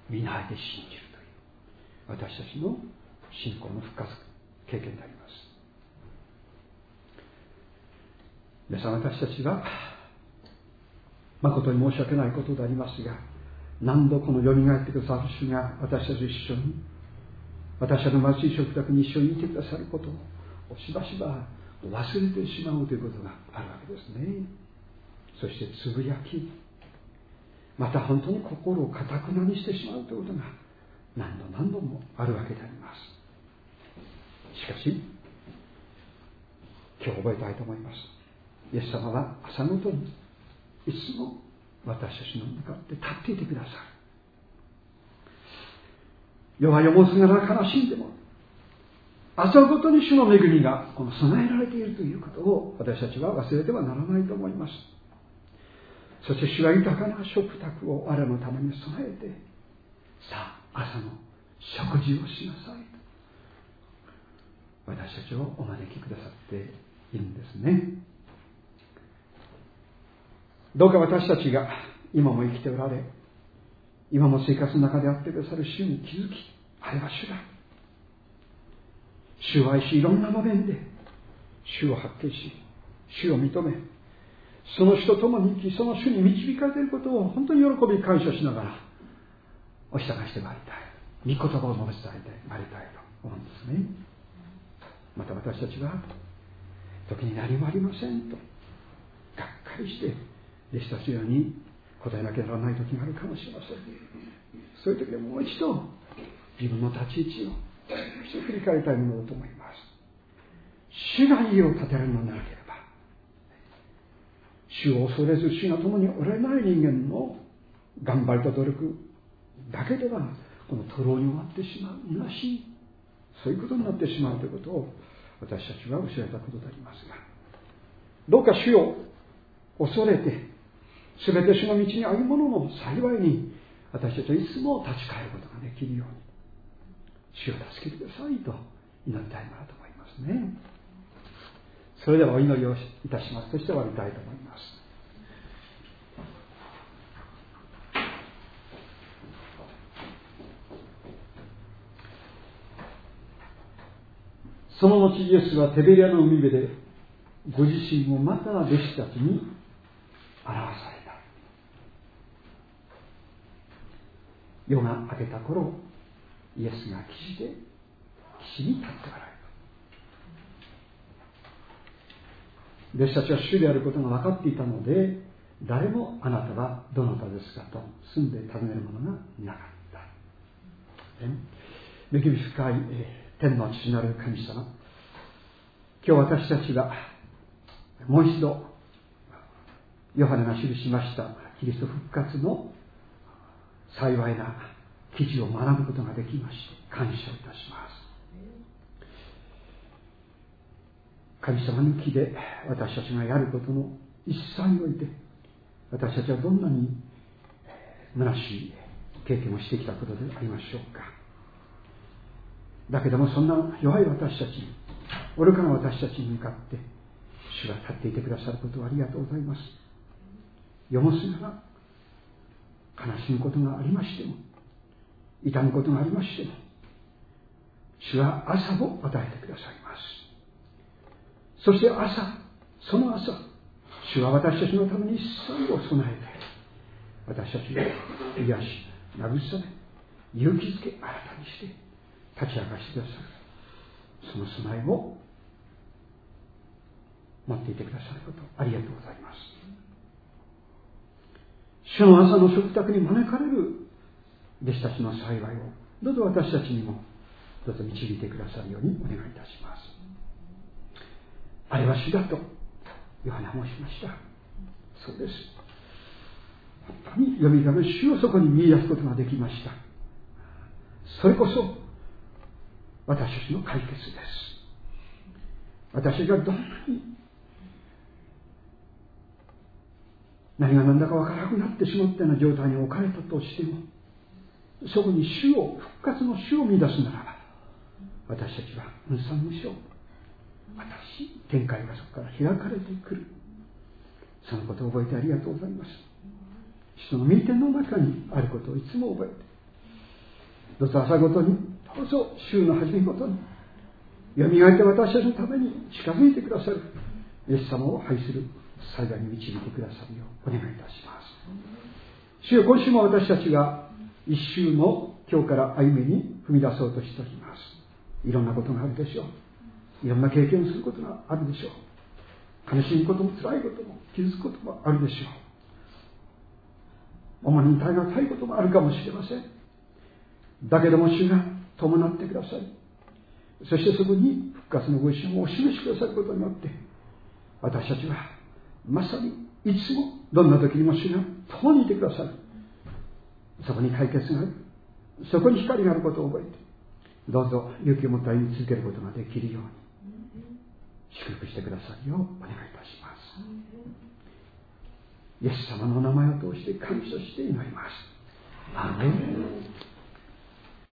皆で信じるという私たちの信仰の復活経験であります。皆さん、私たちは誠に申し訳ないことでありますが、何度このよみがえってくださる主が私たちと一緒に、私たちの貧しい食卓に一緒にいてくださることをしばしば忘れてしまうということがあるわけですね。そしてつぶやき、また本当に心をかたくなにしてしまうということが何度もあるわけであります。しかし今日覚えたいと思います。イエス様は朝ごとにいつも私たちの向かって立っていてくださる。弱よもすがら悲しんでも朝ごとに主の恵みがこの備えられているということを私たちは忘れてはならないと思います。そして主は豊かな食卓を我らのために備えて、さあ朝の食事をしなさいと私たちをお招きくださっているんですね。どうか私たちが今も生きておられ、今も生活の中であってくださる主に気づき、あれは主だ、主を愛し、いろんな場面で主を発見し、主を認め、その主と共に生き、その主に導かれていることを本当に喜び感謝しながらお従いしてまいりたい、御言葉を述べ伝えてまいりたいと思うんですね。また私たちは時に何もありませんとがっかりして弟子たちのように答えなきゃならない時があるかもしれません。そういう時はもう一度自分の立ち位置を振り返りたいものだと思います。主が家を建てられるのでなければ、主を恐れず主が共におられない人間の頑張りと努力だけではこの徒労に終わってしまう、虚しい、そういうことになってしまうということを私たちは教えたことでありますが、どうか主を恐れてすべて主の道に歩む者の幸いに私たちはいつも立ち返ることができるように主を助けてくださいと祈りたいなと思いますね。それではお祈りをいたします。そして終わりたいと思います。その後イエスはテベリアの海辺でご自身をまた弟子たちに表された。夜が明けた頃、イエスが岸に立っておられた。弟子たちは主であることが分かっていたので、誰もあなたはどなたですかと住んで尋ねる者がいなかった。恵み深い天の父なる神様、今日私たちはもう一度ヨハネが記しましたキリスト復活の幸いな記事を学ぶことができまして感謝いたします。神様の木で私たちがやることの一切において私たちはどんなに虚しい経験をしてきたことでありましょうか。だけどもそんな弱い私たち、愚かな私たちに向かって主が立っていてくださることをありがとうございます。よもすがら悲しむことがありましても、痛むことがありましても、主は朝を与えてくださいます。そしてその朝、主は私たちのために一切を備えて私たちを癒し、慰め、勇気づけ、新たにして立ち上がしてくださる。その備えを待っていてくださることありがとうございます。主の朝の食卓に招かれる弟子たちの幸いをどうぞ私たちにもどうぞ導いてくださるようにお願いいたします。あれは主だとヨハネは申しました。そうです。本当によみがえる主をそこに見出すことができました。それこそ私たちの解決です。私がどんなに何が何だか分からなくなってしまったような状態に置かれたとしても、そこに復活の主を見出すならば、私たちは無産無償、新しい展開がそこから開かれてくる。そのことを覚えてありがとうございます。人の御手の中にあることをいつも覚えて、 どうぞ朝ごとに、どうぞ週の始めごとに、よみがえって私たちのために近づいてくださるイエス様を愛する幸いに導いてくださるようお願いいたします。主よ、今週も私たちが一週の今日から歩みに踏み出そうとしております。いろんなことがあるでしょう。いろんな経験をすることがあるでしょう。悲しむことも辛いことも傷つくこともあるでしょう。主に耐え難いこともあるかもしれません。だけども主が伴ってください。そしてそこに復活のご一緒をお示しくださることによって、私たちはまさにいつもどんな時にも主が共にいてくださる。そこに解決がある。そこに光があることを覚えて、どうぞ勇気を持って歩み続けることができるように祝福してくださるようお願いいたします。イエス様の名前を通して感謝して祈ります。アーメン。